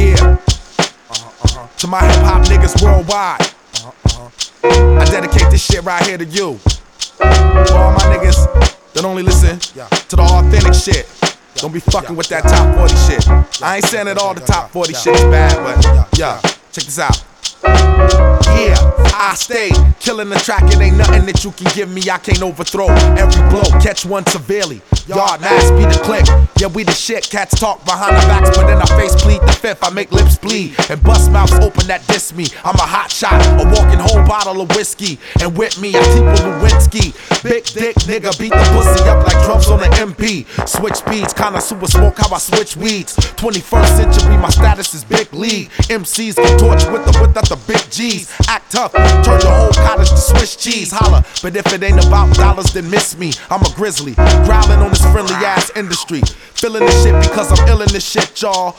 Yeah. To my hip hop niggas worldwide. I dedicate this shit right here to you. For all my niggas that only listen to the authentic shit. Don't be fucking with that top 40 shit. I ain't saying that all the top 40 shit is bad, but yeah, check this out. Yeah, I stay killing the track. It ain't nothing that you can give me I can't overthrow. Every blow, catch one severely. Yard mass, be the click. Yeah, we the shit. Cats talk behind our backs, but in our face plead the fifth. I make lips bleed and bust mouths open that diss me. I'm a hot shot, a walking whole bottle of whiskey. And with me, I keep a Lewinsky. Big dick nigga, beat the pussy up like drums on the MP. Switch speeds, kinda super smoke how I switch weeds. 21st century, my status is big league. MCs get torched with the big G's. Act tough, turn your whole cottage to Swiss cheese. Holla, but if it ain't about dollars, then miss me. I'm a grizzly, growling on this friendly ass industry. Feeling this shit because I'm ill in this shit, y'all.